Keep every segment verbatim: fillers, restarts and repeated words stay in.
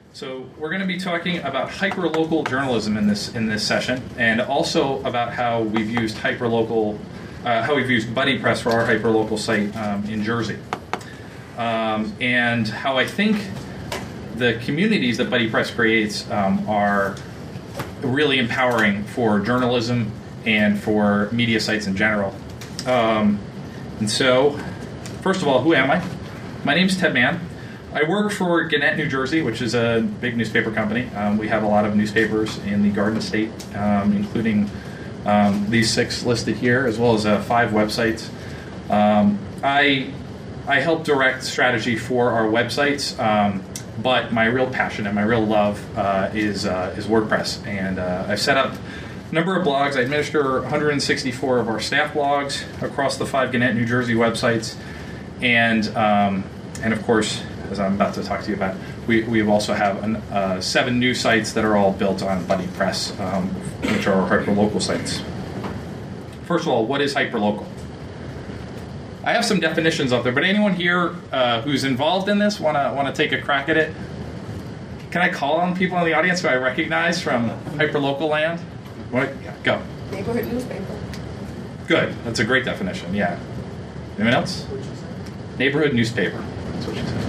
So we're going to be talking about hyperlocal journalism in this in this session, and also about how we've used hyperlocal, uh, how we've used BuddyPress for our hyperlocal site um, in Jersey, um, and how I think the communities that BuddyPress creates um, are really empowering for journalism and for media sites in general. Um, and so, first of all, who am I? My name's Ted Mann. I work for Gannett, New Jersey, which is a big newspaper company. Um, we have a lot of newspapers in the Garden State, um, including um, these six listed here, as well as uh, five websites. Um, I I help direct strategy for our websites, um, but my real passion and my real love uh, is uh, is WordPress. And uh, I've set up a number of blogs. I administer one hundred sixty-four of our staff blogs across the five Gannett, New Jersey websites, and um, and of course, as I'm about to talk to you about, we we also have an, uh, seven new sites that are all built on BuddyPress, um, which are our hyperlocal sites. First of all, what is hyperlocal? I have some definitions up there, but anyone here uh, who's involved in this want to want to take a crack at it? Can I call on people in the audience who I recognize from hyperlocal land? What? Go. Neighborhood newspaper. Good. That's a great definition. Yeah. Anyone else? Neighborhood newspaper. That's what she said.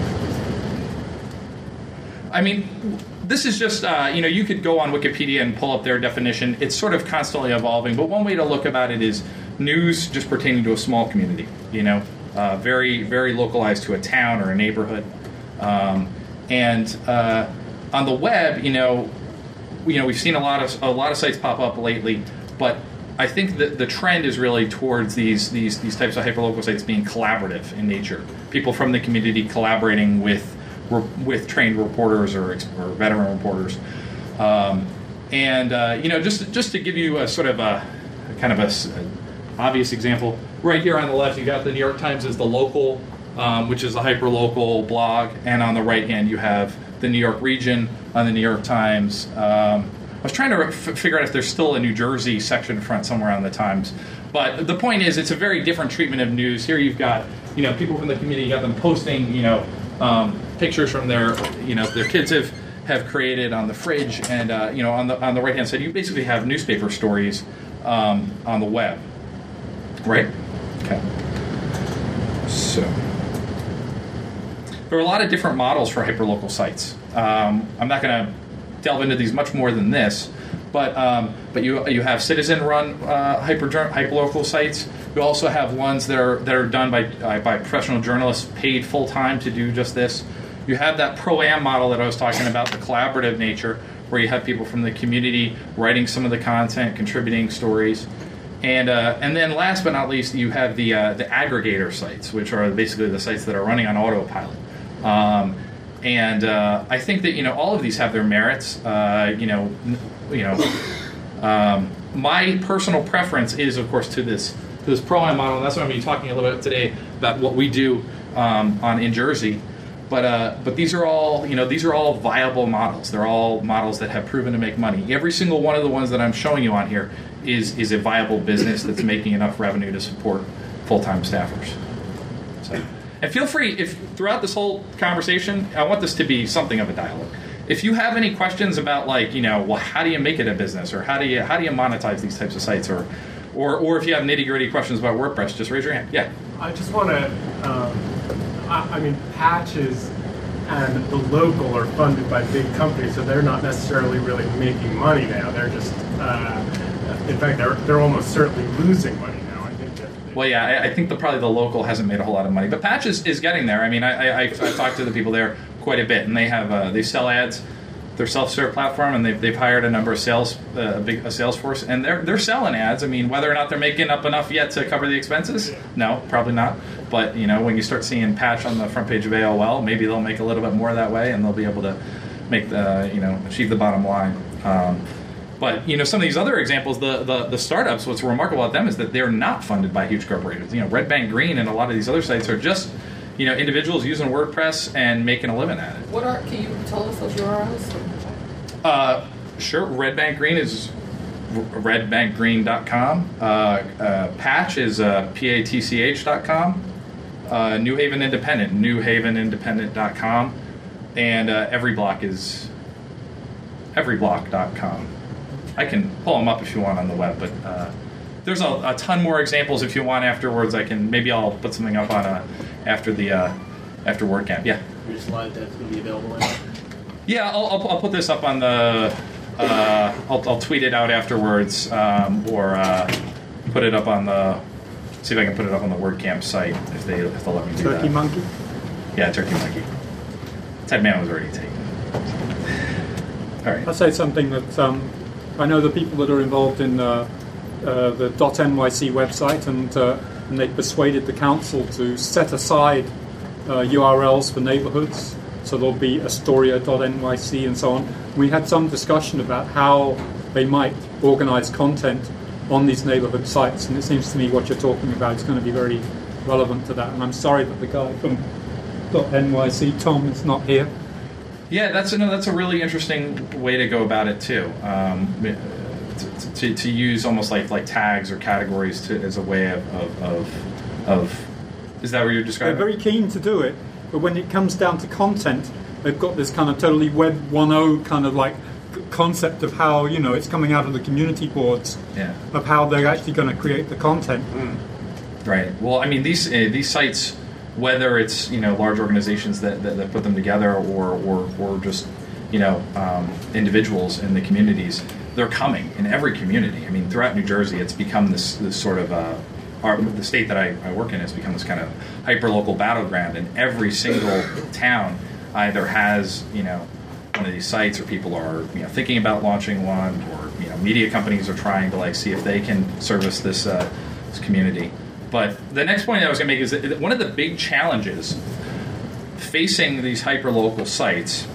I mean, this is just, uh, you know, you could go on Wikipedia and pull up their definition. It's sort of constantly evolving, but one way to look about it is news just pertaining to a small community, you know, uh, very, very localized to a town or a neighborhood. Um, and uh, on the web, you know, you know, we've seen a lot of a lot of sites pop up lately, but I think that the trend is really towards these these these types of hyperlocal sites being collaborative in nature. People from the community collaborating with with trained reporters or, or veteran reporters, um, and uh, you know, just just to give you a sort of a, a kind of a, a obvious example, right here on the left, you got the New York Times as the local, um, which is a hyperlocal blog, and on the right hand you have the New York region on the New York Times. Um, I was trying to f- figure out if there's still a New Jersey section front somewhere on the Times, but the point is, it's a very different treatment of news. Here you've got, you know, people from the community, you got them posting, you know. Um, pictures from their, you know, their kids have, have created on the fridge, and uh, you know, on the on the right hand side, you basically have newspaper stories um, on the web, right? Okay. So there are a lot of different models for hyperlocal sites. Um, I'm not going to delve into these much more than this, but um, but you you have citizen-run uh, hyper hyperlocal sites. You also have ones that are that are done by uh, by professional journalists paid full time to do just this. You have that pro-am model that I was talking about, the collaborative nature, where you have people from the community writing some of the content, contributing stories, and uh, and then last but not least, you have the uh, the aggregator sites, which are basically the sites that are running on autopilot. Um, and uh, I think that, you know, all of these have their merits. Uh, you know, you know, um, my personal preference is, of course, to this. this pro-am model, and that's what I'm going to be talking a little bit today about what we do um, on in Jersey. But uh, but these are all, you know, these are all viable models. They're all models that have proven to make money. Every single one of the ones that I'm showing you on here is is a viable business that's making enough revenue to support full-time staffers. So, and feel free, if throughout this whole conversation, I want this to be something of a dialogue. If you have any questions about, like, you know, well, how do you make it a business, or how do you how do you monetize these types of sites, or Or, or if you have nitty-gritty questions about WordPress, just raise your hand. Yeah. I just want to, um, I, I mean, Patches and the local are funded by big companies, so they're not necessarily really making money now. They're just, uh, in fact, they're they're almost certainly losing money now. I think that. Well, yeah, I, I think the probably the local hasn't made a whole lot of money, but Patches is getting there. I mean, I I, I talked to the people there quite a bit, and they have uh, they sell ads. Their self-serve platform, and they've they've hired a number of sales, uh, a big a sales force, and they're they're selling ads. I mean, whether or not they're making up enough yet to cover the expenses, no, probably not. But, you know, when you start seeing Patch on the front page of A O L, maybe they'll make a little bit more that way, and they'll be able to make the, you know, achieve the bottom line. Um, but, you know, some of these other examples, the, the the startups, what's remarkable about them is that they're not funded by huge corporations. You know, Red Bank Green and a lot of these other sites are just, you know, individuals using WordPress and making a living at it. What are? Can you tell us those U R Ls? Uh, sure. Red Bank Green is red bank green dot com. Uh, uh, Patch is uh, P A T C H dot com. Uh, New Haven Independent, new haven independent dot com. and uh, Everyblock is everyblock dot com. I can pull them up if you want on the web, but uh, there's a, a ton more examples if you want afterwards. I can maybe I'll put something up on a, after the uh, after WordCamp. Yeah. Your slide that's going to be available. In yeah, I'll, I'll I'll put this up on the. Uh, I'll I'll tweet it out afterwards, um, or uh, put it up on the. See if I can put it up on the WordCamp site if they if they'll let me do that. Turkey Monkey? Yeah, Turkey Monkey. Ted Man was already taken. All right. I'll say something that um, I know the people that are involved in uh, uh, the .N Y C website, and, uh, and they persuaded the council to set aside uh, U R Ls for neighborhoods. So there'll be Astoria dot N Y C and so on. We had some discussion about how they might organize content on these neighborhood sites, and it seems to me what you're talking about is going to be very relevant to that. And I'm sorry that the guy from .N Y C, Tom, is not here. Yeah, that's a, no, that's a really interesting way to go about it too. Um, to, to, to use almost like like tags or categories to, as a way of, of, of, of is that what you're describing? They're very keen to do it, but when it comes down to content, they've got this kind of totally Web one point oh kind of like concept of how, you know, it's coming out of the community boards, yeah, of how they're actually going to create the content. Mm. Right. Well, I mean, these uh, these sites, whether it's, you know, large organizations that, that, that put them together, or or, or just, you know, um, individuals in the communities, they're coming in every community. I mean, throughout New Jersey, it's become this this sort of uh, our, the state that I, I work in has become this kind of hyper-local battleground, and every single town either has, you know, one of these sites, or people are, you know, thinking about launching one, or, you know, media companies are trying to like see if they can service this uh, this community. But the next point I was going to make is that one of the big challenges facing these hyper-local sites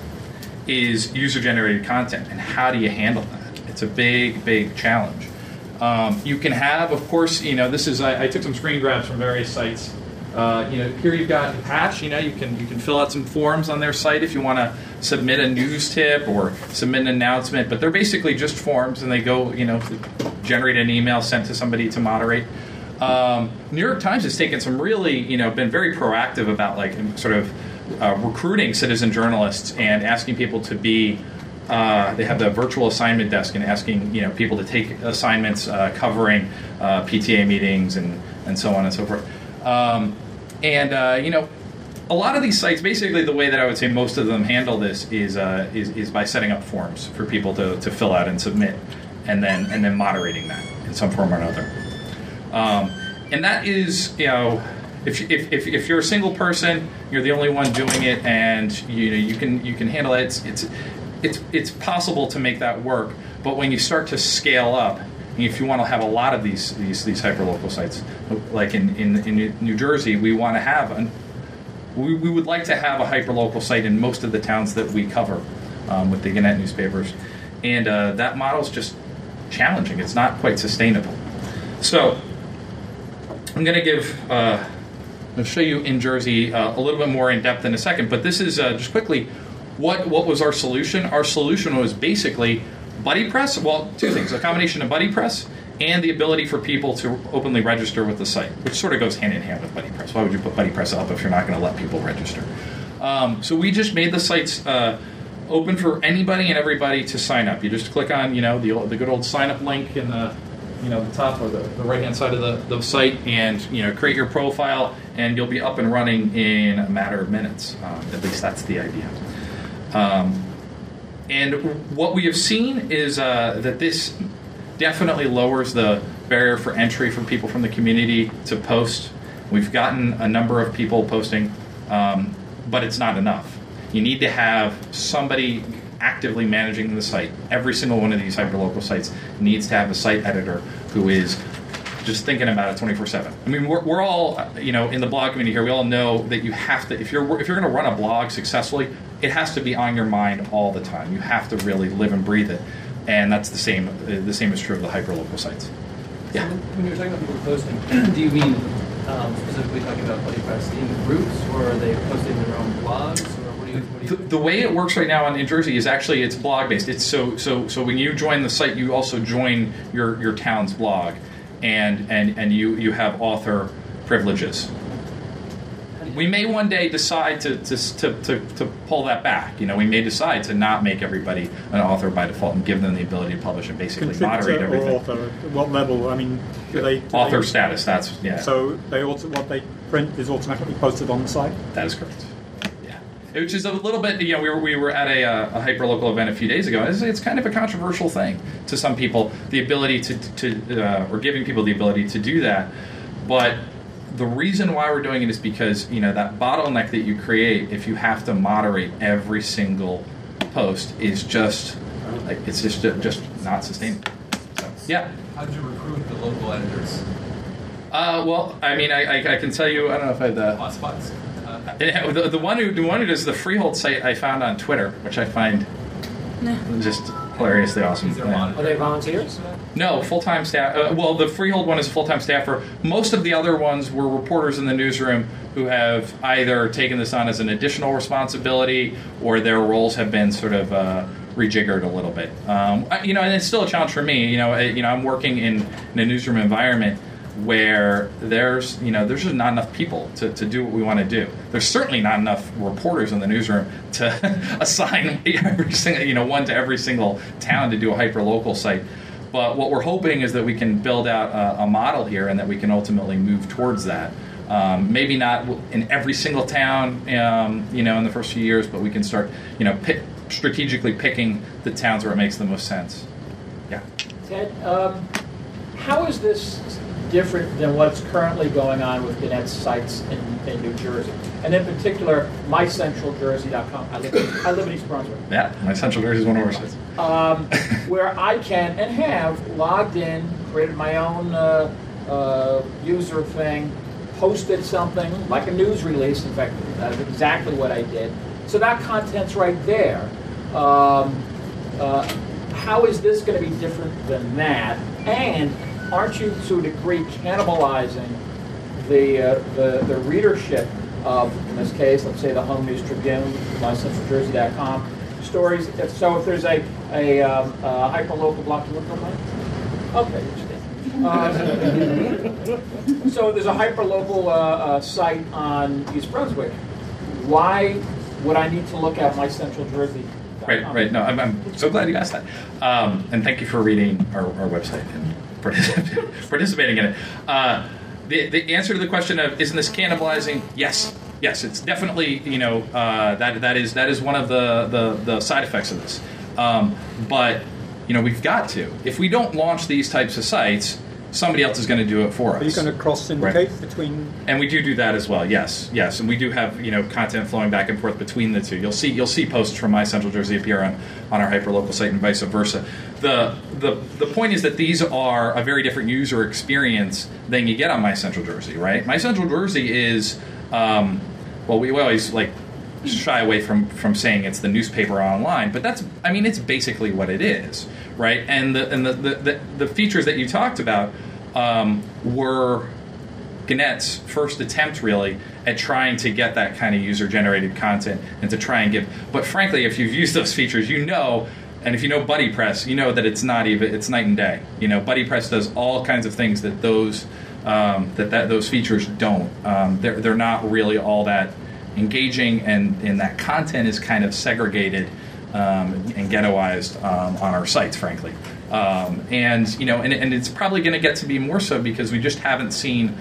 is user-generated content, and how do you handle that? It's a big, big challenge. Um, you can have, of course, you know, this is I, I took some screen grabs from various sites. Uh, you know, here you've got Patch. You know, you can you can fill out some forms on their site if you want to submit a news tip or submit an announcement. But they're basically just forms, and they go, you know, generate an email sent to somebody to moderate. Um, New York Times has taken some really, you know, been very proactive about like sort of uh, recruiting citizen journalists and asking people to be. Uh, they have the virtual assignment desk and asking, you know, people to take assignments uh, covering uh, P T A meetings and, and so on and so forth. Um, and uh, you know, a lot of these sites, basically, the way that I would say most of them handle this is uh, is, is by setting up forms for people to, to fill out and submit, and then and then moderating that in some form or another. Um, and that is, you know, if, if if if you're a single person, you're the only one doing it, and you know you can you can handle it. It's it's it's, it's possible to make that work. But when you start to scale up, if you want to have a lot of these these these hyperlocal sites, like in in, in New Jersey, we want to have an we, we would like to have a hyperlocal site in most of the towns that we cover um, with the Gannett newspapers, and uh, that model is just challenging. It's not quite sustainable. So I'm going to give uh, I'll show you in Jersey uh, a little bit more in depth in a second, but this is uh, just quickly what what was our solution. Our solution was basically BuddyPress, well, two things, a combination of BuddyPress and the ability for people to openly register with the site, which sort of goes hand in hand with BuddyPress. Why would you put BuddyPress up if you're not going to let people register? Um, so we just made the sites uh, open for anybody and everybody to sign up. You just click on, you know, the the good old sign up link in the, you know, the top or the, the right hand side of the, the site, and, you know, create your profile, and you'll be up and running in a matter of minutes. Um, at least that's the idea. Um, And what we have seen is uh, that this definitely lowers the barrier for entry for people from the community to post. We've gotten a number of people posting, um, but it's not enough. You need to have somebody actively managing the site. Every single one of these hyperlocal sites needs to have a site editor who is just thinking about it twenty-four seven. I mean, we're, we're all, you know, in the blog community here, we all know that you have to, if you're if you're going to run a blog successfully, it has to be on your mind all the time. You have to really live and breathe it, and that's the same. The same is true of the hyperlocal sites. Yeah. So when you're talking about people posting, do you mean um, specifically talking about BuddyPress in groups, or are they posting their own blogs, or what do you? What do you the, the way it works right now in New Jersey is actually it's blog based. It's so so so when you join the site, you also join your your town's blog, and and and you you have author privileges. How do you, We may one day decide to, to, to, to, to pull that back. You know, we may decide to not make everybody an author by default and give them the ability to publish and basically moderate Contributor everything. or author? At what level? I mean, do they... do Author they- status, that's, yeah. So they auto, what they print is automatically posted on the site? That is correct. Yeah, which is a little bit. You know, we were we were at a, uh, a hyperlocal event a few days ago. It's, it's kind of a controversial thing to some people. The ability to to uh, or giving people the ability to do that, but the reason why we're doing it is because you know that bottleneck that you create if you have to moderate every single post is just like it's just just not sustainable. So, yeah. How did you recruit the local editors? Uh, well, I mean, I, I, I can tell you. I don't know if I have the. Hotspots? Uh, Yeah, the, the one who the one who does the Freehold site I found on Twitter, which I find just hilariously awesome. is there Yeah. monitoring? Are they volunteers? No, full time staff. Uh, well, the Freehold one is a full time staffer. Most of the other ones were reporters in the newsroom who have either taken this on as an additional responsibility or their roles have been sort of uh, rejiggered a little bit. Um, I- you know, and it's still a challenge for me. You know, I, you know, I'm working in, in a newsroom environment where there's you know there's just not enough people to, to do what we want to do. There's certainly not enough reporters in the newsroom to assign every single you know one to every single town to do a hyperlocal site. But what we're hoping is that we can build out a, a model here, and that we can ultimately move towards that. Um, maybe not in every single town, um, you know, in the first few years, but we can start, you know, pick, strategically picking the towns where it makes the most sense. Yeah. Ted, um, how is this different than what's currently going on with Gannett's sites in, in New Jersey? And in particular, my central jersey dot com. I live, I live in East Brunswick. Yeah, my Central Jersey is one of our sites. Um, where I can and have logged in, created my own uh, uh, user thing, posted something like a news release. In fact, that's exactly what I did. So that content's right there. Um, uh, how is this going to be different than that? And aren't you, to a degree, cannibalizing the, uh, the the readership of, in this case, let's say the Home News Tribune, my central jersey dot com stories? If, so if there's a, a, um, a hyperlocal block, you look at mine? Okay, interesting. Uh, so there's a hyperlocal uh, uh, site on East Brunswick. Why would I need to look at my central jersey dot com? Right, right. No, I'm, I'm so glad you asked that. Um, and thank you for reading our, our website and particip- participating in it. Uh, the, the answer to the question of isn't this cannibalizing? Yes, yes. It's definitely you know uh, that that is that is one of the the, the side effects of this. Um, but you know we've got to. If we don't launch these types of sites, somebody else is going to do it for us. Are you going to cross-syndicate between... And we do do that as well. Yes, yes, and we do have you know content flowing back and forth between the two. You'll see you'll see posts from My Central Jersey appear on, on our hyperlocal site and vice versa. The the the point is that these are a very different user experience than you get on My Central Jersey, right? My Central Jersey is um, well, we always like shy away from from saying it's the newspaper online, but that's I mean it's basically what it is, right? And the and the the, the, the features that you talked about um, were Gannett's first attempt really at trying to get that kind of user-generated content and to try and give. But frankly, if you've used those features, you know, and if you know BuddyPress, you know that it's not even it's night and day. You know, BuddyPress does all kinds of things that those um, that, that those features don't. Um, they're they're not really all that engaging, and, and that content is kind of segregated um, and ghettoized um, on our sites, frankly. Um, and you know, and, and it's probably going to get to be more so because we just haven't seen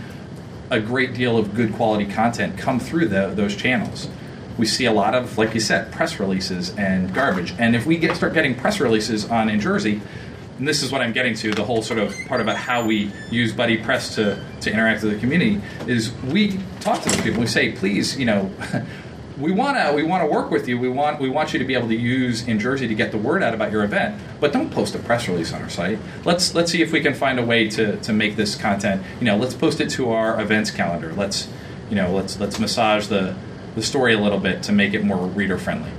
a great deal of good quality content come through the, those channels. We see a lot of, like you said, press releases and garbage. And if we get start getting press releases on In Jersey, and this is what I'm getting to, the whole sort of part about how we use BuddyPress to, to interact with the community, is we talk to the people. We say, please, you know, we want to we want to work with you. We want we want you to be able to use In Jersey to get the word out about your event, but don't post a press release on our site. Let's let's see if we can find a way to, to make this content. You know, let's post it to our events calendar. Let's you know let's let's massage the, the story a little bit to make it more reader friendly.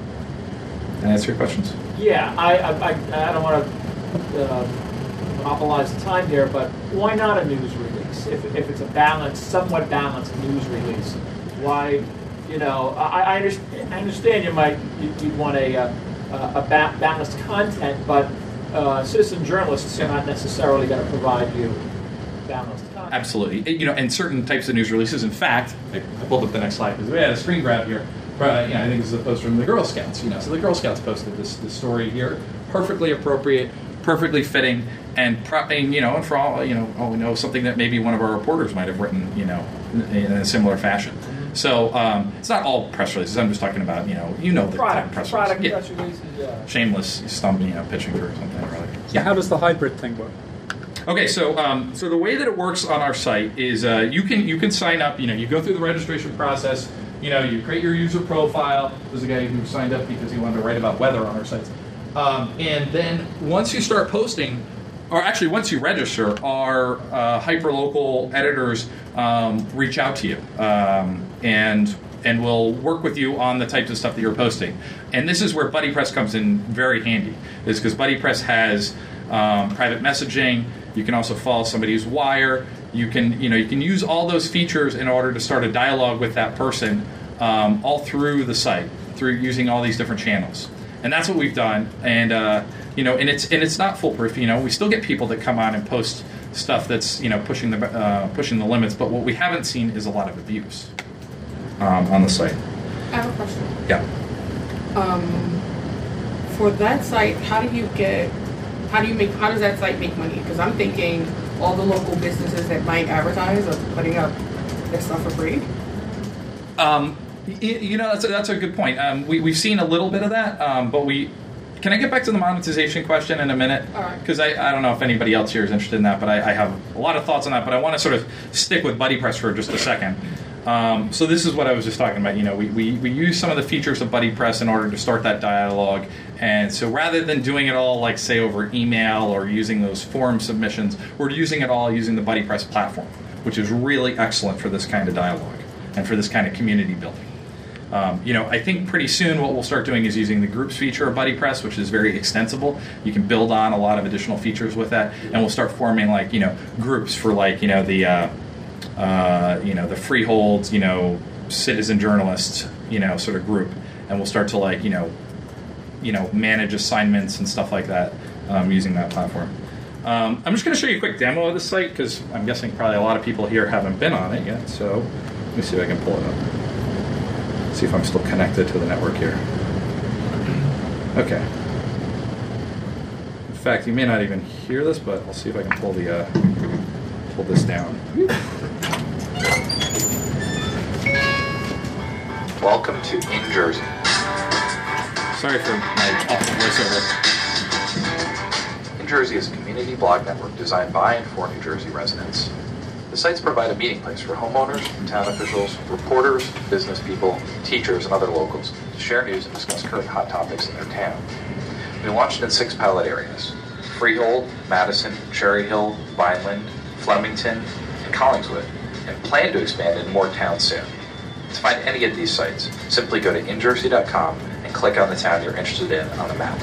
Can I answer your questions? Yeah, I, I, I, I don't want to uh, monopolize the time here, but why not a news release? If, if it's a balanced, somewhat balanced news release, why, you know, I, I, understand, I understand you might, you, you'd want a, a, a ba- balanced content, but uh, citizen journalists are not necessarily going to provide you balanced content. absolutely. It- you know, and certain types of news releases. In fact, I, I pulled up the next slide because we had a screen grab here. But, you know, I think this is a post from the Girl Scouts. You know, so the Girl Scouts posted this this story here, perfectly appropriate, perfectly fitting, and, pro- and you know, and for all you know, all we know, something that maybe one of our reporters might have written, you know, in, in a similar fashion. So um, it's not all press releases. I'm just talking about, you know, you know the Product, type of press product releases. press releases, yeah. Shameless stump, you know, pitching through something really. So how does the hybrid thing work? Okay, so um, so the way that it works on our site is uh, you can you can sign up. You know, you go through the registration process. You know, you create your user profile. There's a guy who signed up because he wanted to write about weather on our sites. Um, and then once you start posting, or actually once you register, our uh, hyperlocal editors um, reach out to you um, and and will work with you on the types of stuff that you're posting. And this is where BuddyPress comes in very handy, is because BuddyPress has um, private messaging. You can also follow somebody's wire. You can, you know, you can use all those features in order to start a dialogue with that person um, all through the site, through using all these different channels. And that's what we've done. And uh, you know, and it's and it's not foolproof. You know, we still get people that come on and post stuff that's, you know, pushing the uh, pushing the limits. But what we haven't seen is a lot of abuse um, on the site. I have a question. Yeah. Um, for that site, how do you get? How do you make? How does that site make money? Because I'm thinking all the local businesses that might advertise are putting up their stuff for free. Um, you, you know, that's a, that's a good point. Um, we we've seen a little bit of that, um, but we. Can I get back to the monetization question in a minute? All right. Because I, I don't know if anybody else here is interested in that, but I, I have a lot of thoughts on that. But I want to sort of stick with BuddyPress for just a second. Um, so this is what I was just talking about. You know, we, we, we use some of the features of BuddyPress in order to start that dialogue. And so rather than doing it all, like, say, over email or using those form submissions, we're using it all using the BuddyPress platform, which is really excellent for this kind of dialogue and for this kind of community building. Um, you know, I think pretty soon what we'll start doing is using the groups feature of BuddyPress, which is very extensible. You can build on a lot of additional features with that, and we'll start forming, like, you know, groups for, like, you know, the uh, uh, you know, the freeholds, you know, citizen journalists, you know, sort of group, and we'll start to, like, you know, you know, manage assignments and stuff like that um, using that platform. Um, I'm just going to show you a quick demo of the site because I'm guessing probably a lot of people here haven't been on it yet. So let me see if I can pull it up. See if I'm still connected to the network here. Okay. In fact, you may not even hear this, but I'll see if I can pull the uh, pull this down. Welcome to In Jersey. Sorry for my awful voiceover. In Jersey is a community blog network designed by and for New Jersey residents. The sites provide a meeting place for homeowners, town officials, reporters, business people, teachers, and other locals to share news and discuss current hot topics in their town. We launched in six pilot areas: Freehold, Madison, Cherry Hill, Vineland, Flemington, and Collingswood, and plan to expand into more towns soon. To find any of these sites, simply go to in jersey dot com and click on the town you're interested in on the map.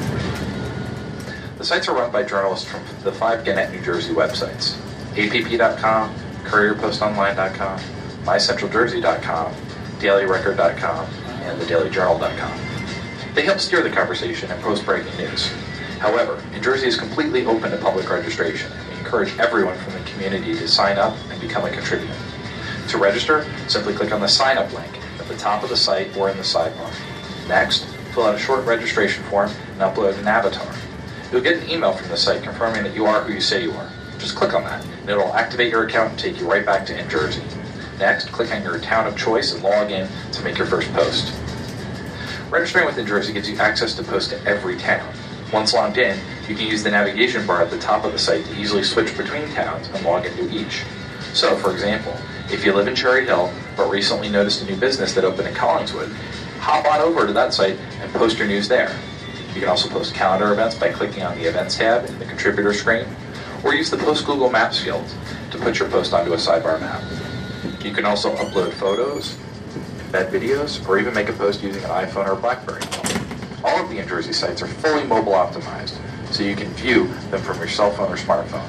The sites are run by journalists from the five Gannett, New Jersey websites: A P P dot com, Courier Post Online dot com, My Central Jersey dot com, Daily Record dot com, and The Daily Journal dot com. They help steer the conversation and post breaking news. However, In Jersey is completely open to public registration, and we encourage everyone from the community to sign up and become a contributor. To register, simply click on the sign up link at the top of the site or in the sidebar. Next, fill out a short registration form and upload an avatar. You'll get an email from the site confirming that you are who you say you are. Just click on that, and it'll activate your account and take you right back to In Jersey. Next, click on your town of choice and log in to make your first post. Registering with In Jersey gives you access to post to every town. Once logged in, you can use the navigation bar at the top of the site to easily switch between towns and log into each. So, for example, if you live in Cherry Hill but recently noticed a new business that opened in Collingswood, hop on over to that site and post your news there. You can also post calendar events by clicking on the Events tab in the contributor screen, or use the Post Google Maps field to put your post onto a sidebar map. You can also upload photos, embed videos, or even make a post using an iPhone or BlackBerry. All of the In Jersey sites are fully mobile optimized, so you can view them from your cell phone or smartphone.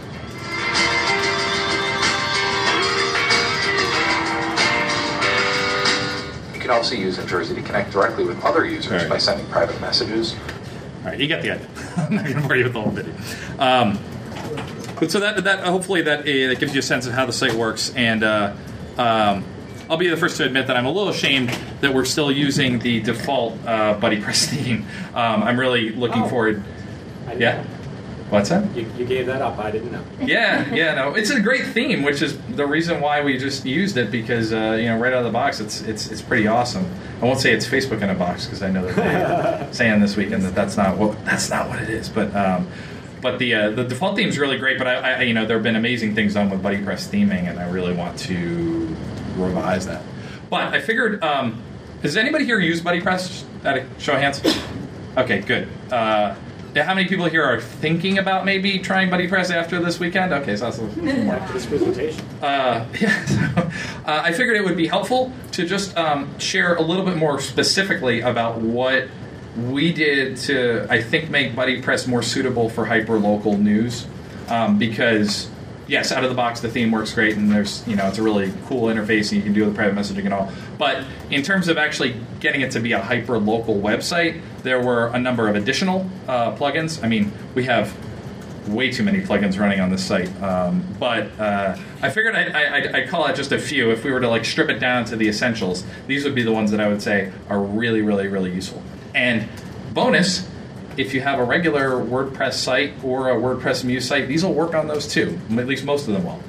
You can also use In Jersey to connect directly with other users Right. by sending private messages. All right, you get the idea. I'm not going to bore you with the whole video. Um, But so that that hopefully that uh, that gives you a sense of how the site works, and uh, um, I'll be the first to admit that I'm a little ashamed that we're still using the default uh, BuddyPress theme. Um, I'm really looking Oh. forward. I didn't Yeah. know. What's that? You, you gave that up. I didn't know. Yeah, yeah, no, it's a great theme, which is the reason why we just used it, because uh, you know, right out of the box, it's it's it's pretty awesome. I won't say it's Facebook in a box because I know that they're saying this weekend that that's not what that's not what it is, but um, but the uh, the default theme is really great. But I, I you know there have been amazing things done with BuddyPress theming, and I really want to revise that. But I figured, um, does anybody here use BuddyPress? At a show of hands. Okay, good. Uh, How many people here are thinking about maybe trying BuddyPress after this weekend? Okay, so that's a little more. After this presentation. Uh, yeah, so, uh, I figured it would be helpful to just um, share a little bit more specifically about what we did to, I think, make BuddyPress more suitable for hyper-local news. Um, because, yes, out of the box, the theme works great, and there's, you know, it's a really cool interface, and you can do the private messaging and all. But in terms of actually getting it to be a hyper-local website, there were a number of additional uh, plugins. I mean, we have way too many plugins running on this site, um, but uh, I figured I'd, I'd, I'd call out just a few. If we were to like strip it down to the essentials, these would be the ones that I would say are really, really, really useful. And bonus, if you have a regular WordPress site or a WordPress Muse site, these will work on those too. At least most of them will.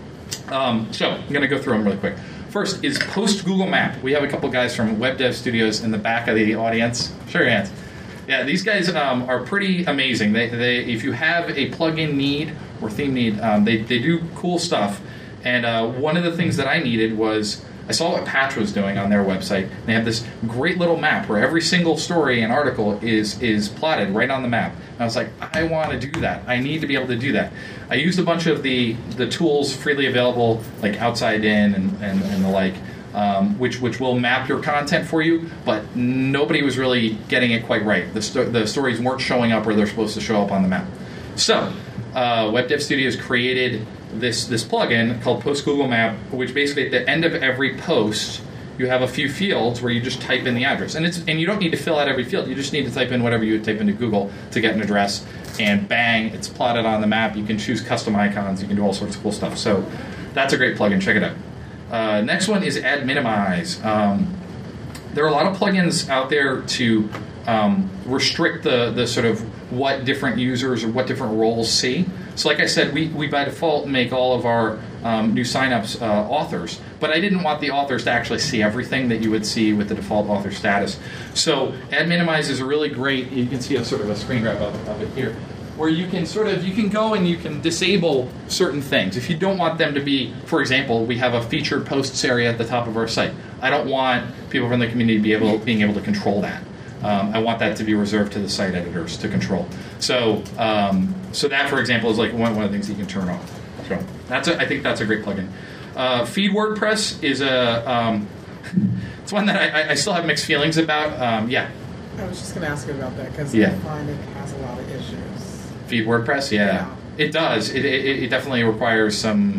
Um, so I'm going to go through them really quick. First is Post Google Map. We have a couple guys from Web Dev Studios in the back of the audience. Show your hands. Yeah, these guys um, are pretty amazing. They, they, if you have a plugin need or theme need, um, they, they do cool stuff. And uh, one of the things that I needed was, I saw what Patch was doing on their website. They have this great little map where every single story and article is is plotted right on the map. And I was like, I want to do that. I need to be able to do that. I used a bunch of the, the tools freely available, like Outside In and, and, and the like, um, which which will map your content for you, but nobody was really getting it quite right. The, sto- the stories weren't showing up where they're supposed to show up on the map. So, uh, Web Dev Studios created this this plugin called Post Google Map, which basically at the end of every post you have a few fields where you just type in the address, and it's and you don't need to fill out every field. You just need to type in whatever you would type into Google to get an address, and bang, it's plotted on the map. You can choose custom icons. You can do all sorts of cool stuff. So that's a great plugin. Check it out. Uh, next one is Add Minimize. Um, there are a lot of plugins out there to um, restrict the the sort of what different users or what different roles see. So like I said, we, we by default make all of our um, new signups uh, authors, but I didn't want the authors to actually see everything that you would see with the default author status. So Add Minimize is a really great, you can see a sort of a screen grab of, of it here, where you can sort of, you can go and you can disable certain things. If you don't want them to be, for example, we have a featured posts area at the top of our site. I don't want people from the community to be able, being able to control that. Um, I want that to be reserved to the site editors to control. So, um, so that, for example, is like one, one of the things you can turn off. So that's a, I think that's a great plugin. Uh, Feed WordPress is a um, it's one that I, I still have mixed feelings about. Um, yeah. I was just going to ask you about that because Yeah. I find it has a lot of issues. Feed WordPress, yeah, Yeah. it does. It, it, it definitely requires some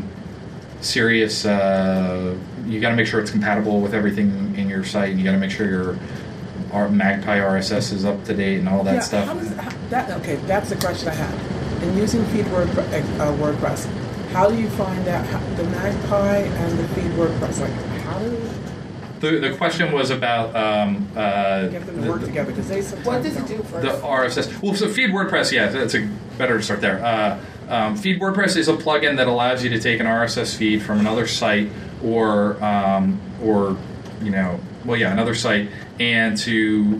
serious. Uh, you got to make sure it's compatible with everything in your site. And you got to make sure your our Magpie R S S is up to date and all that yeah, stuff. How does, how, that, okay, that's the question I have. In using Feed WordPress, uh, WordPress, how do you find out how, the Magpie and the Feed WordPress? Like, how do The, the question was about um, uh, you get them to the- work the- together? Because they sometimes What does it don't. do first? The R S S. Well, so Feed WordPress, yeah, that's a better to start there. Uh, um, Feed WordPress is a plugin that allows you to take an R S S feed from another site or, um, or you know, well, yeah, another site, and to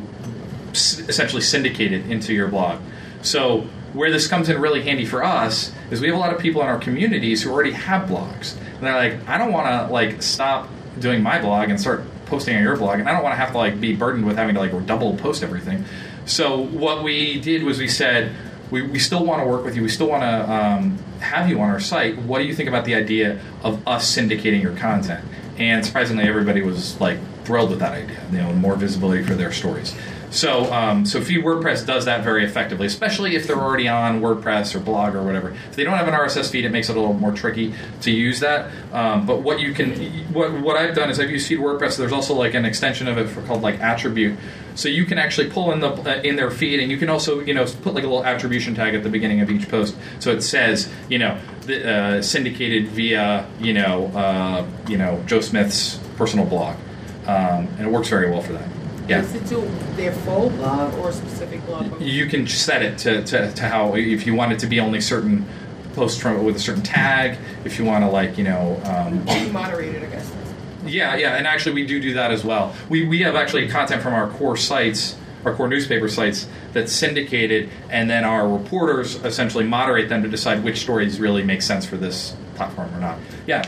s- essentially syndicate it into your blog. So where this comes in really handy for us is we have a lot of people in our communities who already have blogs, and they're like, I don't want to like stop doing my blog and start posting on your blog, and I don't want to have to like be burdened with having to like double post everything. So what we did was we said, we, we still want to work with you. We still want to um, have you on our site. What do you think about the idea of us syndicating your content? And surprisingly, everybody was like thrilled with that idea. You know, more visibility for their stories. So, um, so Feed WordPress does that very effectively, especially if they're already on WordPress or Blog or whatever. If they don't have an R S S feed, it makes it a little more tricky to use that. Um, but what you can, what what I've done is I've used Feed WordPress. There's also like an extension of it for, called like Attribute, so you can actually pull in the uh, in their feed, and you can also you know put like a little attribution tag at the beginning of each post, so it says you know the, uh, syndicated via you know uh, you know Joe Smith's personal blog, um, and it works very well for that. Yeah. Is it to their full blog or a specific blog? You can set it to, to, to how, if you want it to be only certain posts from with a certain tag, if you want to like, you know... Um, moderated, I guess. Yeah, yeah, and actually we do do that as well. We we have actually content from our core sites, our core newspaper sites, that's syndicated, and then our reporters essentially moderate them to decide which stories really make sense for this platform or not. Yeah.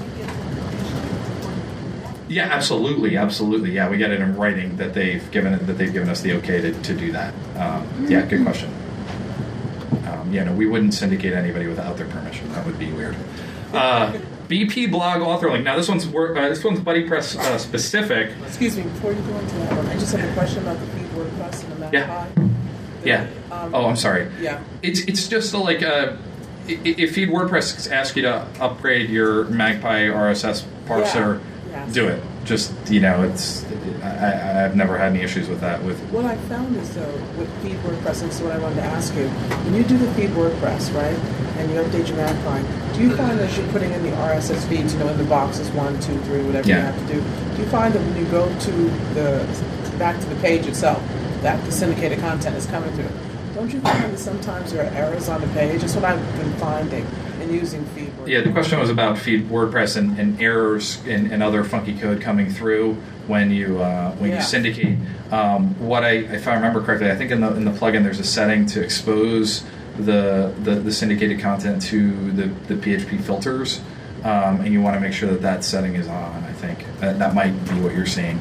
Yeah, absolutely, absolutely. Yeah, we get it in writing that they've given it, that they've given us the okay to, to do that. Um, yeah, good question. Um, yeah, no, we wouldn't syndicate anybody without their permission. That would be weird. Uh, B P blog author link. Now this one's work, uh, this one's BuddyPress uh, specific. Excuse me, before you go into that one, I just have a question about the Feed WordPress and the Magpie. Yeah. The, Yeah. Um, Oh, I'm sorry. Yeah. It's it's just a, like a, if Feed WordPress asks you to upgrade your Magpie R S S parser. Yeah. Yes. Do it. Just, you know, it's. I, I've never had any issues with that. With What I found is, though, with Feed WordPress, and this is what I wanted to ask you. When you do the Feed WordPress, right, and you update your Magpie, do you find that you're putting in the R S S feeds, you know, in the boxes one, two, three, whatever Yeah. you have to do? Do you find that when you go to the back to the page itself, that the syndicated content is coming through? Don't you find that sometimes there are errors on the page? That's what I've been finding in using Feed WordPress. Yeah, the question was about Feed WordPress and, and errors and, and other funky code coming through when you uh, when Yeah. you syndicate. Um, what I, if I remember correctly, I think in the in the plugin there's a setting to expose the the, the syndicated content to the, the P H P filters, um, and you want to make sure that that setting is on. I think that, that might be what you're seeing.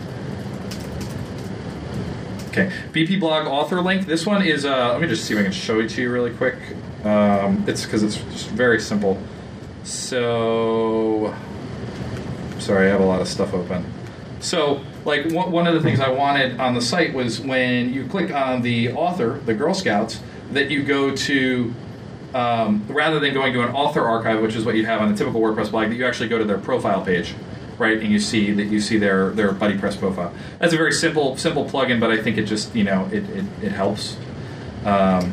Okay, B P blog author link. This one is. Uh, let me just see if I can show it to you really quick. Um, it's because it's just very simple. So, sorry, I have a lot of stuff open. So, like one one of the things I wanted on the site was when you click on the author, the Girl Scouts, that you go to, um, rather than going to an author archive, which is what you have on a typical WordPress blog, that you actually go to their profile page, right? And you see that you see their their BuddyPress profile. That's a very simple simple plugin, but I think it just you know it it, it helps. Um,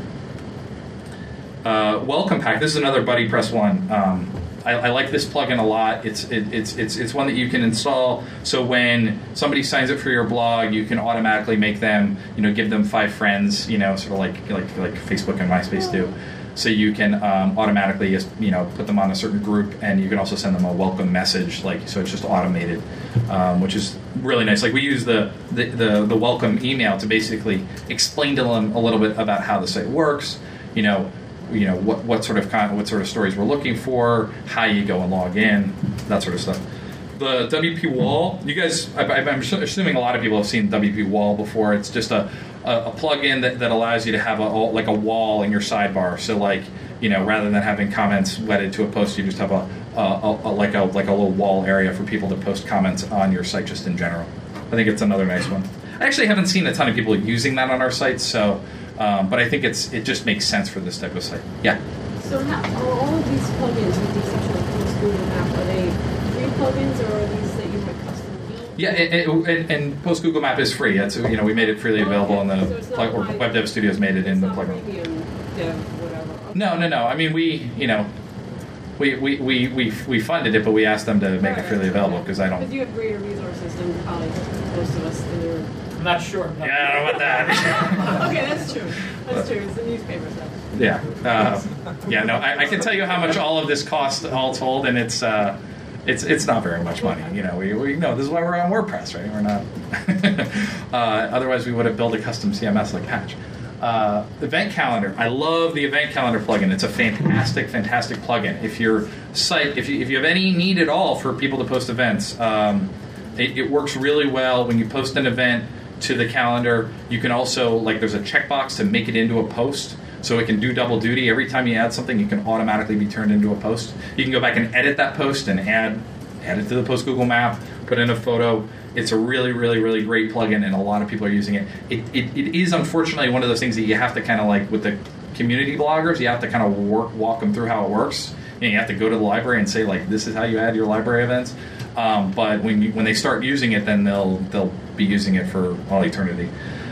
uh, Welcome Pack. This is another BuddyPress one. Um, I, I like this plugin a lot. It's it, it's it's it's one that you can install. So when somebody signs up for your blog, you can automatically make them you know give them five friends. You know, sort of like like like Facebook and MySpace do. So you can um, automatically just, you know put them on a certain group, and you can also send them a welcome message. Like so, it's just automated, um, which is really nice. Like we use the, the the the welcome email to basically explain to them a little bit about how the site works. You know. You know what, what sort of con- what sort of stories we're looking for, how you go and log in, that sort of stuff. The W P Wall, you guys, I, I'm assuming a lot of people have seen W P Wall before. It's just a, a, a plugin that, that allows you to have a like a wall in your sidebar. So like you know, rather than having comments wedded to a post, you just have a, a, a, a like a like a little wall area for people to post comments on your site just in general. I think it's another nice one. I actually haven't seen a ton of people using that on our site, so. Um, but I think it's it just makes sense for this type of site. Yeah. So how, are all of these plugins, with the exception of Post Google Map, are they free plugins or are these that you might custom build? Yeah, and, and, and Post Google Map is free. It's you know we made it freely available, Okay. and the So it's not plug, or like- Web Dev Studios made it in It's the not plugin. premium dev, whatever. Okay. No, no, no. I mean we you know we we, we, we, we funded it, but we asked them to make it freely available because I Because don't. you have greater resources than probably most of us in your... I'm not sure. Yeah, I don't know about that. Okay, that's true. That's true. It's the newspaper stuff. Yeah, uh, yeah. No, I, I can tell you how much all of this cost all told, and it's uh, it's it's not very much money. You know, we we know this is why we're on WordPress, right? We're not. uh, otherwise, we would have built a custom C M S like Hatch. Uh, event calendar. I love the event calendar plugin. It's a fantastic, fantastic plugin. If your site, if you if you have any need at all for people to post events, um, it, it works really well when you post an event to the calendar. You can also, like, there's a checkbox to make it into a post, so it can do double duty. Every time you add something, you can automatically be turned into a post. You can go back and edit that post and add add it to the Post Google Map, put in a photo. It's a really, really, really great plugin, and a lot of people are using it. It, it, it is unfortunately one of those things that you have to kind of like with the community bloggers, you have to kind of work, walk them through how it works. And you have to go to the library and say like, this is how you add your library events. Um, but when you, when they start using it, then they'll they'll be using it for all eternity.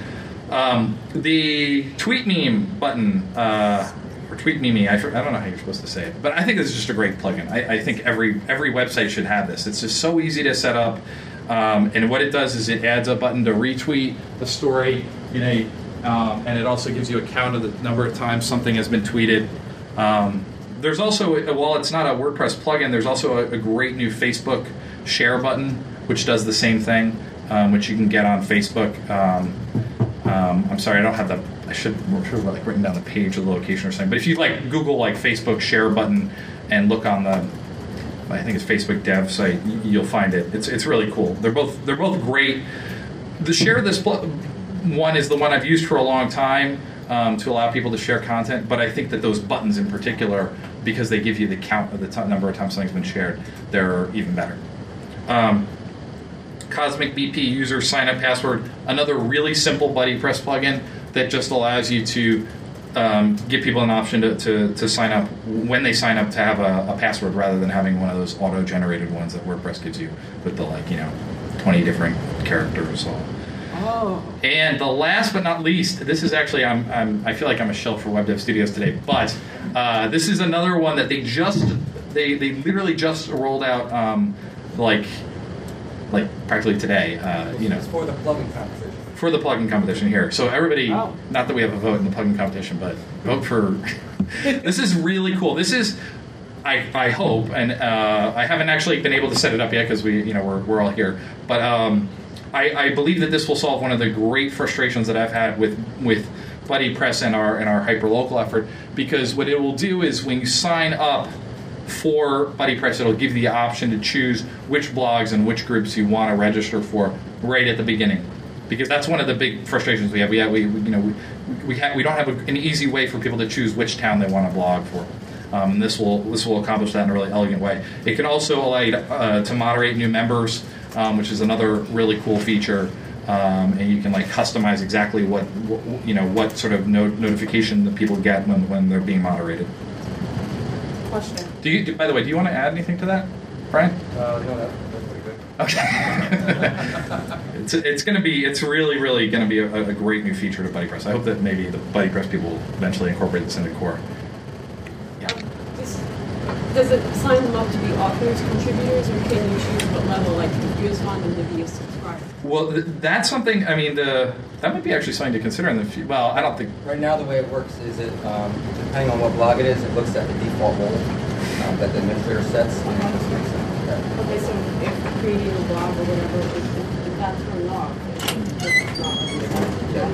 Um, the tweet meme button, uh, or tweet meme, I, I don't know how you're supposed to say it, but I think this is just a great plugin. I, I think every every website should have this. It's just so easy to set up, um, and what it does is it adds a button to retweet the story, you know, um, and it also gives you a count of the number of times something has been tweeted. Um, there's also, while it's not a WordPress plugin, there's also a, a great new Facebook share button, which does the same thing, um, which you can get on Facebook. Um, Um, I'm sorry, I don't have the. I should should have like written down the page of the location or something. But if you like Google like Facebook share button and look on the, I think it's Facebook Dev site, you'll find it. It's it's really cool. They're both they're both great. The share this pl- one is the one I've used for a long time um, to allow people to share content. But I think that those buttons in particular, because they give you the count of the t- number of times something's been shared, they're even better. Um, Cosmic B P user sign up password, another really simple BuddyPress plugin that just allows you to um, give people an option to, to, to sign up when they sign up to have a, a password rather than having one of those auto-generated ones that WordPress gives you with the like you know twenty different characters. All. Oh. And the last but not least, this is actually I'm, I'm I feel like I'm a shell for Web Dev Studios today, but uh, this is another one that they just they they literally just rolled out um, like. like practically today, uh, you know. It's for the plugin competition. For the plugin competition here. So everybody, Oh. not that we have a vote in the plugin competition, but vote for... This is really cool. This is, I, I hope, and uh, I haven't actually been able to set it up yet because we, you know, we're, we're all here. But um, I, I believe that this will solve one of the great frustrations that I've had with with BuddyPress and our, and our hyperlocal effort, because what it will do is when you sign up for BuddyPress, it'll give you the option to choose which blogs and which groups you want to register for right at the beginning, because that's one of the big frustrations we have. We have, we, we you know we we, ha- we don't have a, an easy way for people to choose which town they want to blog for. Um, and this will this will accomplish that in a really elegant way. It can also allow you to, uh, to moderate new members, um, which is another really cool feature. Um, and you can like customize exactly what, what you know what sort of no- notification that people get when when they're being moderated. Question. Do you, do, by the way, do you want to add anything to that, Brian? Uh, no, that, that's pretty good. Okay. it's it's going to be it's really really going to be a, a great new feature to BuddyPress. I hope that maybe the BuddyPress people will eventually incorporate this into core. Yeah. This- Does it sign them up to be authors, contributors, or can you choose what level? Like, if you just want them to be a subscriber? Well, th- that's something. I mean, the that might be actually something to consider in the future. Well, I don't think. Right now, the way it works is it, um, depending on what blog it is, it looks at the default role um, that the administrator sets, and it just makes it like that. Okay, so if creating a blog or whatever, if, if that's turned off, it's not. Yeah.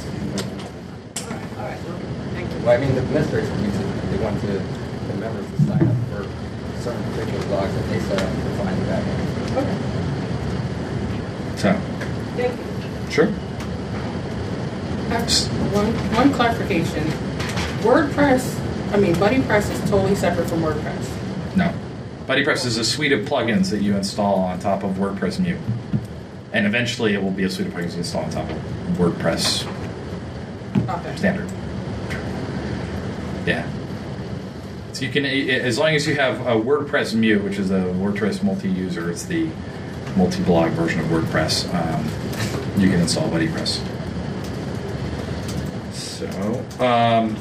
All right, all right, well, thank you. Well, I mean, the administrators use it. They want to, the members to sign up for certain particular blogs that they set up to find the back end. Okay, So, thank you. sure. That's One, one clarification. WordPress, I mean, BuddyPress is totally separate from WordPress. No. BuddyPress is a suite of plugins that you install on top of WordPress Mute. And eventually it will be a suite of plugins you install on top of WordPress Okay. standard. Yeah. So you can, as long as you have a WordPress Mute, which is a WordPress multi-user, it's the multi-blog version of WordPress, um, you can install BuddyPress. So, um,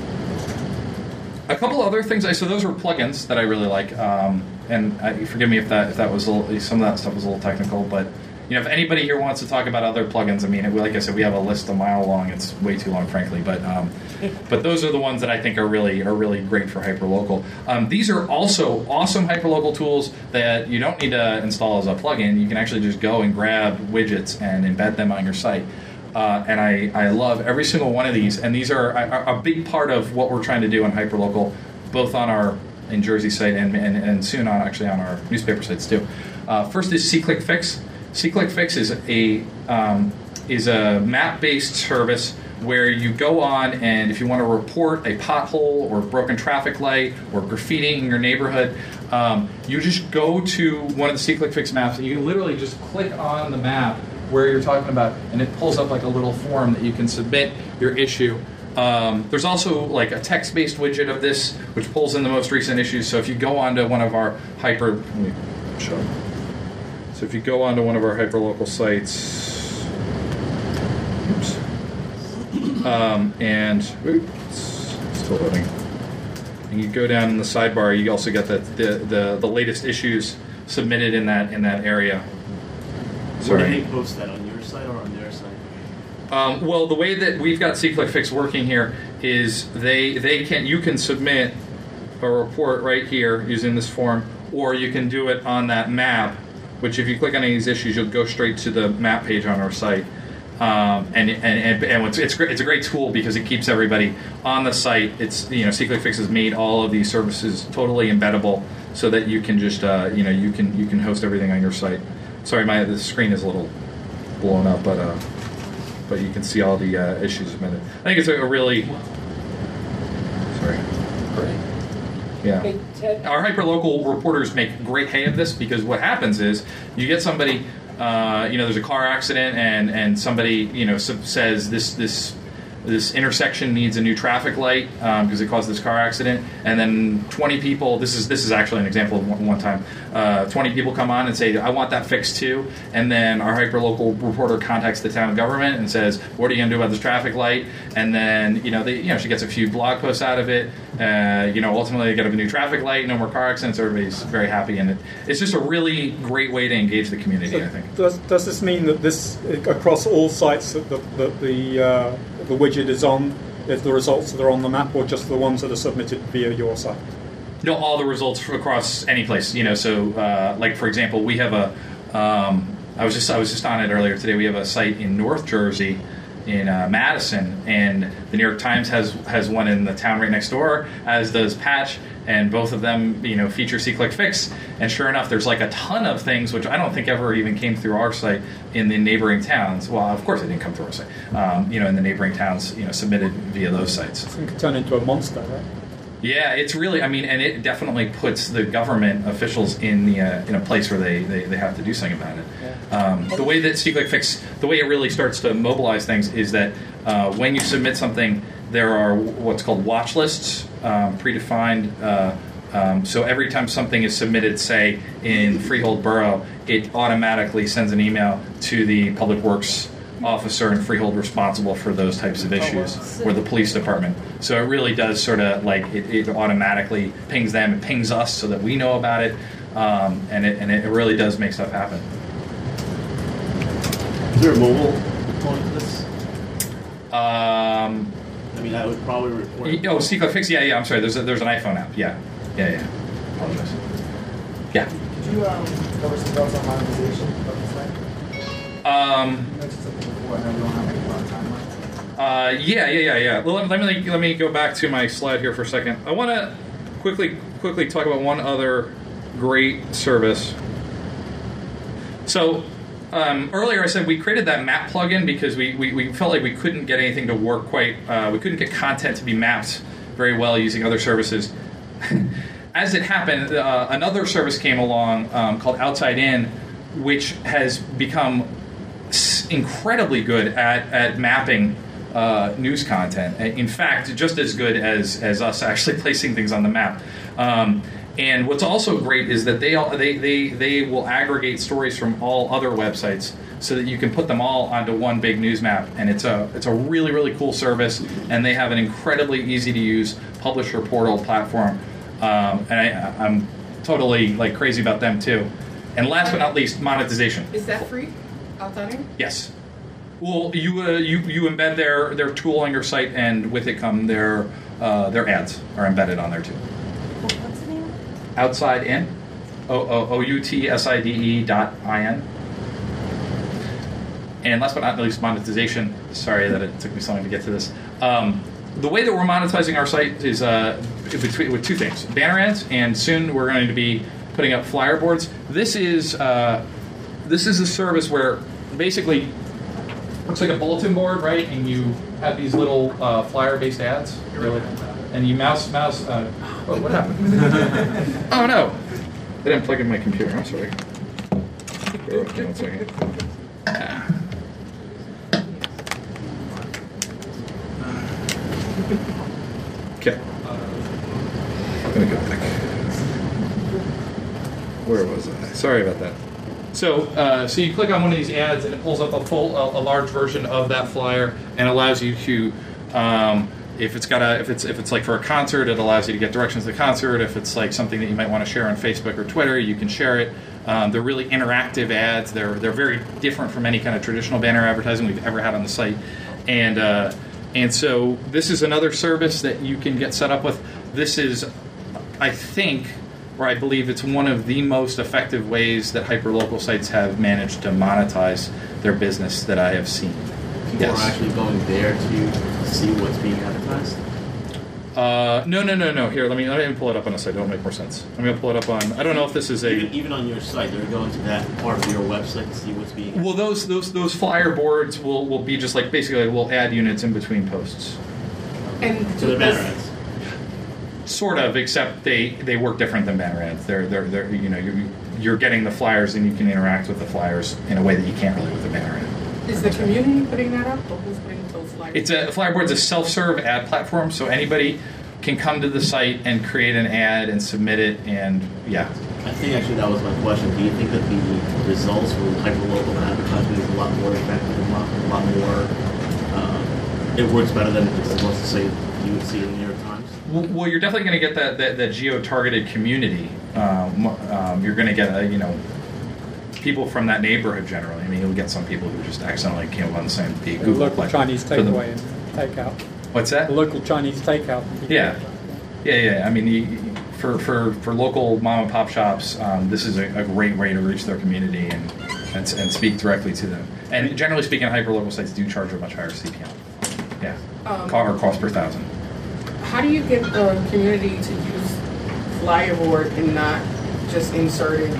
a couple other things. I so those were plugins that I really like, um, and I, forgive me if that if that was a little, some of that stuff was a little technical, but you know, if anybody here wants to talk about other plugins, I mean, it, like I said, we have a list a mile long. It's way too long, frankly, but um, but those are the ones that I think are really are really great for hyperlocal. Um, these are also awesome hyperlocal tools that you don't need to install as a plugin. You can actually just go and grab widgets and embed them on your site. Uh, and I, I love every single one of these, and these are a, a big part of what we're trying to do on hyperlocal, both on our in Jersey site and, and, and soon on actually on our newspaper sites too. Uh, first is SeeClickFix. SeeClickFix is a um, is a map-based service where you go on, and if you want to report a pothole or broken traffic light or graffiti in your neighborhood, Um, you just go to one of the SeeClickFix maps, and you can literally just click on the map where you're talking about, and it pulls up like a little form that you can submit your issue. Um, there's also like a text-based widget of this, which pulls in the most recent issues. So if you go onto one of our hyper, let me show. So if you go onto one of our hyperlocal sites, oops, um, and oops, it's still loading. And you go down in the sidebar, you also get the the, the, the latest issues submitted in that in that area. Sorry. Where do they post that, on your site or on their site? Um, well, the way that we've got SeeClickFix working here is they they can you can submit a report right here using this form, or you can do it on that map. Which, if you click on any of these issues, you'll go straight to the map page on our site. Um, and and and, and it's it's, great, it's a great tool because it keeps everybody on the site. It's you know SeeClickFix has made all of these services totally embeddable, so that you can just uh, you know you can you can host everything on your site. Sorry, my the screen is a little blown up, but uh, but you can see all the uh, issues submitted. I think it's a, a really sorry. Great. Yeah. Hey, Ted. Our hyperlocal reporters make great hay of this because what happens is you get somebody, uh, you know, there's a car accident and, and somebody, you know, says this this this intersection needs a new traffic light because um, it caused this car accident, and then twenty people. This is this is actually an example of one, one time. Uh, twenty people come on and say, "I want that fixed too," and then our hyperlocal reporter contacts the town government and says, "What are you going to do about this traffic light?" And then you know, they, you know, she gets a few blog posts out of it. Uh, you know, ultimately they get a new traffic light, no more car accidents. Everybody's very happy, and it, it's just a really great way to engage the community. So I think. Does does this mean that this across all sites that the that the uh, the widget is on, is the results that are on the map, or just the ones that are submitted via your site? No, all the results across any place. You know, so uh, like for example, we have a. Um, I was just I was just on it earlier today. We have a site in North Jersey, in uh, Madison, and the New York Times has has one in the town right next door, as does Patch, and both of them, you know, feature SeeClickFix. And sure enough, there's like a ton of things which I don't think ever even came through our site in the neighboring towns. Well, of course, it didn't come through our site. Um, you know, in the neighboring towns, you know, submitted via those sites. It could turn into a monster, right? Yeah, it's really, I mean, and it definitely puts the government officials in the uh, in a place where they, they, they have to do something about it. Yeah. Um, the way that SeeClickFix, the way it really starts to mobilize things is that uh, when you submit something, there are what's called watch lists, um, predefined. Uh, um, so every time something is submitted, say, in Freehold Borough, it automatically sends an email to the Public Works officer in Freehold responsible for those types of issues, or the police department. So it really does sort of like it, it automatically pings them, it pings us so that we know about it, um, and it and it really does make stuff happen. Is there a mobile component to this? Um, I mean, I would probably report. Oh, SeeClickFix, yeah, yeah. I'm sorry. There's a, there's an iPhone app. Yeah, yeah, yeah. Apologize. Yeah. Could you um, cover some thoughts on monetization of the site? Um. You mentioned something before. I know we don't have a lot of time left. Uh, yeah, yeah, yeah, yeah. Well, let, let me let me go back to my slide here for a second. I want to quickly quickly talk about one other great service. So um, earlier I said we created that map plugin because we, we, we felt like we couldn't get anything to work quite. Uh, we couldn't get content to be mapped very well using other services. As it happened, uh, another service came along um, called Outside In, which has become incredibly good at, at mapping uh, news content. In fact, just as good as, as us actually placing things on the map. Um, and what's also great is that they, all, they, they, they will aggregate stories from all other websites so that you can put them all onto one big news map. And it's a, it's a really, really cool service. And they have an incredibly easy to use publisher portal platform. Um, and I, I'm totally like crazy about them too. And last but not least, monetization. Is that free? Outside In? Yes. Well, you uh, you you embed their, their tool on your site, and with it come their uh, their ads are embedded on there too. What's the name? Outside In, O O O U T S I D E dot I N. And last but not least, monetization. Sorry that it took me so long to get to this. Um, the way that we're monetizing our site is uh, between, with two things: banner ads, and soon we're going to be putting up flyer boards. This is uh, this is a service where basically looks like a bulletin board, right? And you have these little uh, flyer-based ads, really, and you mouse mouse. Uh, oh, what happened? Oh no! didn't plug in my computer. I'm sorry. Bear with me one second. Ah. Okay. I'm gonna go back. Where was I? Sorry about that. So, uh, so you click on one of these ads, and it pulls up a full, a, a large version of that flyer, and allows you to, um, if it's got a, if it's if it's like for a concert, it allows you to get directions to the concert. If it's like something that you might want to share on Facebook or Twitter, you can share it. Um, they're really interactive ads. They're they're very different from any kind of traditional banner advertising we've ever had on the site, and uh, and so this is another service that you can get set up with. This is, I think, or I believe it's one of the most effective ways that hyperlocal sites have managed to monetize their business that I have seen. People Yes. are actually going there to see what's being advertised? Uh, no, no, no, no. Here, let me let me pull it up on a site. It'll make more sense. I'm gonna pull it up on. I don't know if this is a. Even, even on your site, they're going to that part of your website to see what's being. Well, those those those flyer boards will, will be just like basically we'll add units in between posts. And So the banner ads. Sort of, except they, they work different than banner ads. They're they're, they're you know you're, you're getting the flyers and you can interact with the flyers in a way that you can't really with a banner ad. Is the community putting that up, or who's putting those flyers? It's a Flyreboard's a self-serve ad platform, so anybody can come to the site and create an ad and submit it, and yeah. I think actually that was my question. Do you think that the results from hyperlocal advertising is a lot more effective, a lot, a lot more, uh, it works better than if it's supposed to say you would see in the New York Times? Well, well you're definitely going to get that, that, that geo-targeted community. Um, um, you're going to get, uh, you know, people from that neighborhood generally. I mean, you'll get some people who just accidentally came on the same the Google local platform. Chinese For the- takeaway and takeout. What's that? The local Chinese takeout. Yeah. Yeah, yeah. I mean, you, for, for, for local mom and pop shops, um, this is a, a great way to reach their community and, and and speak directly to them. And generally speaking, hyperlocal sites do charge a much higher C P M. Yeah. Um, Co- or cost per thousand. How do you get the community to use Flyrboard and not just insert it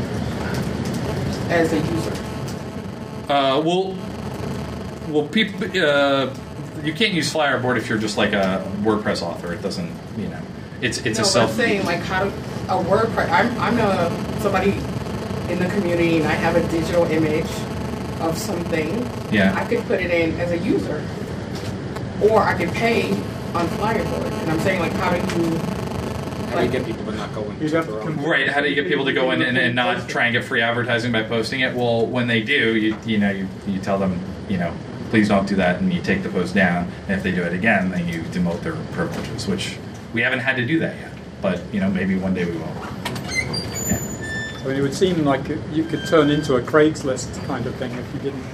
as a user? Uh, well, well, people, uh, you can't use Flyrboard if you're just like a WordPress author. It doesn't, you know, it's it's no, a self. I'm saying like how do, a WordPress. I'm I'm a somebody in the community and I have a digital image of something. Yeah. I could put it in as a user, or I could pay on Flyrboard. And I'm saying like how do you? How do you get people to not go into their own? Right. How do you get people to go in and, and not try and get free advertising by posting it? Well, when they do, you you know you, you tell them, you know, please don't do that, and you take the post down. And if they do it again, then you demote their privileges, which we haven't had to do that yet. But you know, maybe one day we will. Yeah. So it would seem like you could turn into a Craigslist kind of thing if you didn't.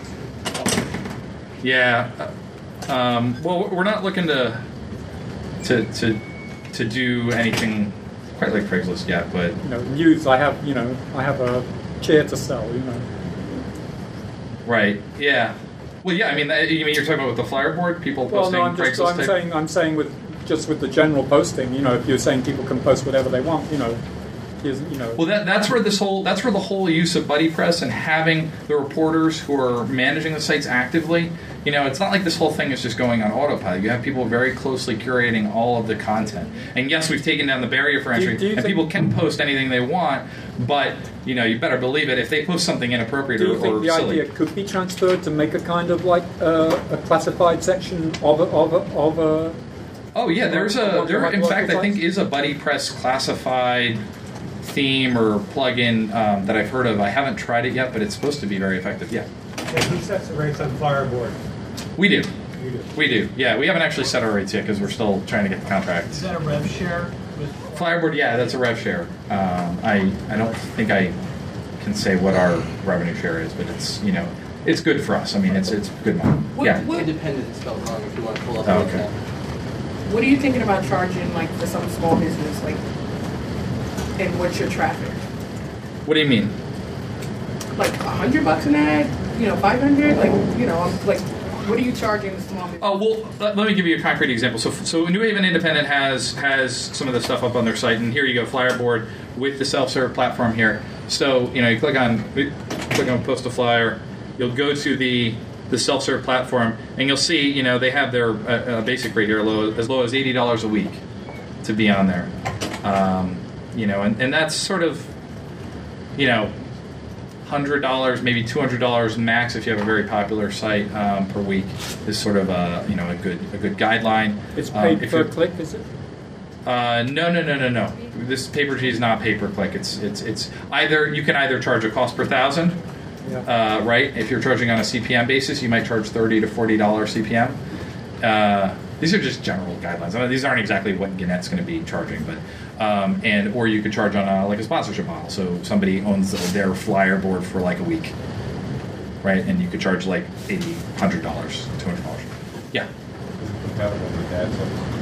Yeah. uh, Um, well, we're not looking to to to to do anything quite like Craigslist yet, but You know, news. I have, you know, I have a chair to sell. You know. right. Yeah. Well, yeah. I mean, that- you mean you're talking about with the flyer board, people Well, posting no, I'm just Craigslist I'm type- saying I'm saying with just with the general posting. You know, if you're saying people can post whatever they want, you know, here's, you know. Well, that, that's where this whole that's where the whole use of BuddyPress and having the reporters who are managing the sites actively. You know, it's not like this whole thing is just going on autopilot. You have people very closely curating all of the content. And yes, we've taken down the barrier for Do you- entry, do you and think- people can post anything they want. But you know, you better believe it. If they post something inappropriate Do you or, think or the silly, idea could be transferred to make a kind of like uh, a classified section of a, of a, of a oh yeah, there's a What- there. what- In what fact, I think sites? is a BuddyPress classified theme or plugin um, that I've heard of. I haven't tried it yet, but it's supposed to be very effective. Yeah. Yeah, who sets the rates on Flyrboard? We do. You do. We do. Yeah, we haven't actually set our rates yet because we're still trying to get the contract. Is that a rev share? With Flyrboard, yeah, that's a rev share. Um, I I don't think I can say what our revenue share is, but it's you know it's good for us. I mean, it's it's good money. What, Yeah. what, Independent is spelled wrong if you want to pull up Oh, the okay. internet. what are you thinking about charging like for some small business, like, and what's your traffic? What do you mean? Like a hundred bucks an ad? You know, five hundred? Like, you know, I'm like, what are you charging the small business? Oh well, let, let me give you a concrete example. So, so New Haven Independent has has some of the stuff up on their site, and here you go, Flyrboard with the self-serve platform here. So you know, you click on click on Post a Flyer, you'll go to the the self-serve platform, and you'll see you know they have their uh, uh, basic rate here low, as low as eighty dollars a week to be on there. Um, you know, and, and that's sort of you know, one hundred dollars, maybe two hundred dollars max if you have a very popular site um, per week is sort of a, you know, a good a good guideline. It's paid um, if per you're- click, is it? Uh, no, no, no, no, no. This pay-per-view is not pay-per-click. It's it's it's either you can either charge a cost per thousand, uh, right? If you're charging on a C P M basis, you might charge thirty to forty dollars C P M. Uh, these are just general guidelines. I mean, these aren't exactly what Gannett's going to be charging, but um, and or you could charge on a, like a sponsorship model. So somebody owns their flyer board for like a week, right? And you could charge like eighty, hundred dollars, two hundred dollars. Yeah. Compatible with that.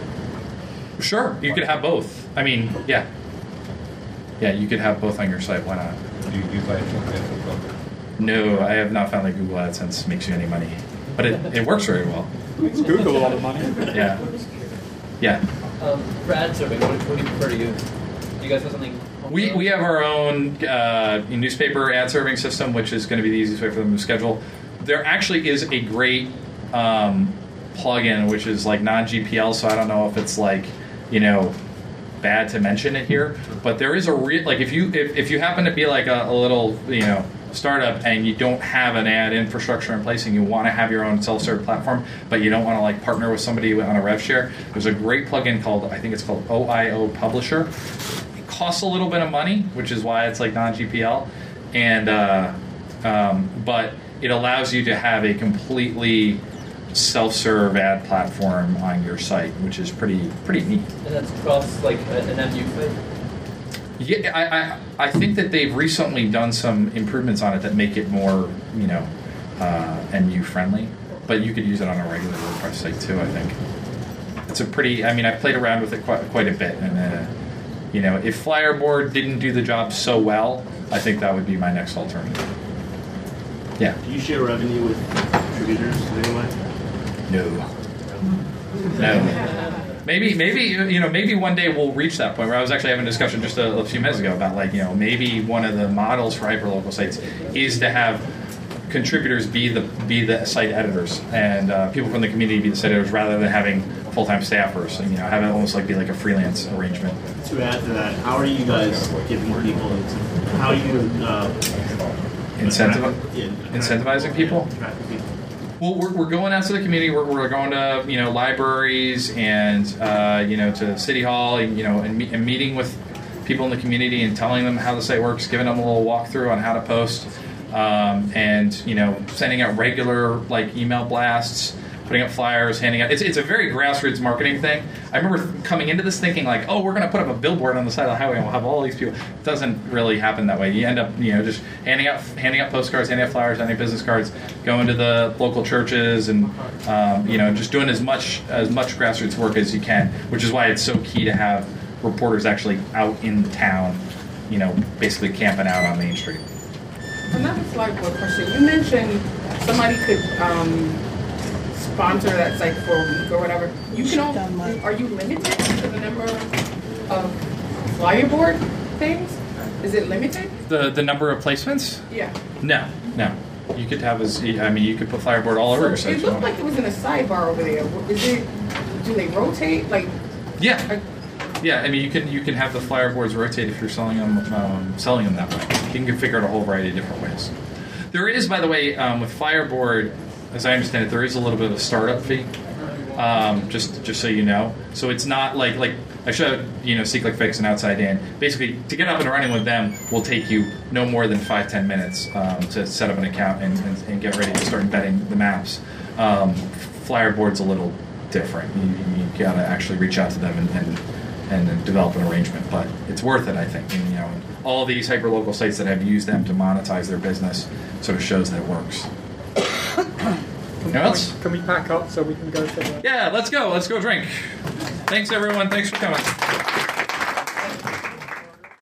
Sure, you could have both. I mean, yeah. Yeah, you could have both on your site. Why not? Do you use AdSense as well? No, I have not found that Google AdSense makes you any money. But it, it works very well. It's Google a lot of money. Yeah. Yeah. Um, for ad serving, what, what do you prefer to use? Do you guys have something? We, we have our own uh, newspaper ad serving system, which is going to be the easiest way for them to schedule. There actually is a great um, plugin, which is like non-G P L, so I don't know if it's like, you know, bad to mention it here, but there is a real, like if you if, if you happen to be like a, a little, you know, startup and you don't have an ad infrastructure in place and you want to have your own self-serve platform, but you don't want to like partner with somebody on a rev share, there's a great plugin called, I think it's called O I O Publisher. It costs a little bit of money, which is why it's like non-G P L, and uh, um, but it allows you to have a completely self-serve ad platform on your site, which is pretty pretty neat. And that's across like an M U site? Yeah, I, I I think that they've recently done some improvements on it that make it more, you know, uh, M U friendly. But you could use it on a regular WordPress site too, I think. It's a pretty, I mean, I've played around with it quite, quite a bit. And, uh, you know, if Flyerboard didn't do the job so well, I think that would be my next alternative. Yeah. Do you share revenue with contributors in any way? No. No. Maybe, maybe you know, maybe one day we'll reach that point where I was actually having a discussion just a, a few minutes ago about like, you know, maybe one of the models for hyperlocal sites is to have contributors be the be the site editors and uh, people from the community be the site editors rather than having full-time staffers. And, you know, have it almost like be like a freelance arrangement. To add to that, how are you guys giving people? How are you uh, Incentiv- yeah, incentivizing people? attracting people? Well, we're, we're going out to the community. We're, we're going to, you know, libraries and, uh, you know, to City Hall, and, you know, and, me- and meeting with people in the community and telling them how the site works, giving them a little walkthrough on how to post, um, and, you know, sending out regular, like, email blasts, putting up flyers, handing out. It's, it's a very grassroots marketing thing. I remember coming into this thinking, like, oh, we're going to put up a billboard on the side of the highway and we'll have all these people. It doesn't really happen that way. You end up, you know, just handing out handing out postcards, handing out flyers, handing out business cards, going to the local churches and, um, you know, just doing as much as much grassroots work as you can, which is why it's so key to have reporters actually out in town, you know, basically camping out on Main Street. Another slide board question. You mentioned somebody could um, sponsor that site for a week or whatever. You can only, are you limited to the number of flyerboard things? Is it limited? The the number of placements? Yeah. No, no. You could have as I mean, you could put Flyerboard all over your site. It looked like it was in a sidebar over there. Is it? Do they rotate? Like? Yeah. Yeah, I mean, you can you can have the Flyerboards rotate if you're selling them um, selling them that way. You can configure it a whole variety of different ways. There is, by the way, um, with Flyerboard, as I understand it, there is a little bit of a startup fee. Um, just just so you know, so it's not like like I showed you know SeeClickFix and Outside In. Basically, to get up and running with them will take you no more than five ten minutes um, to set up an account and, and, and get ready to start embedding the maps. Um, Flyerboard's a little different. You, you got to actually reach out to them and, and and develop an arrangement, but it's worth it, I think. And, you know, all these hyperlocal sites that have used them to monetize their business sort of shows that it works. Anything else? Can we pack up so we can go to the... Yeah, let's go. Let's go drink. Thanks, everyone. Thanks for coming.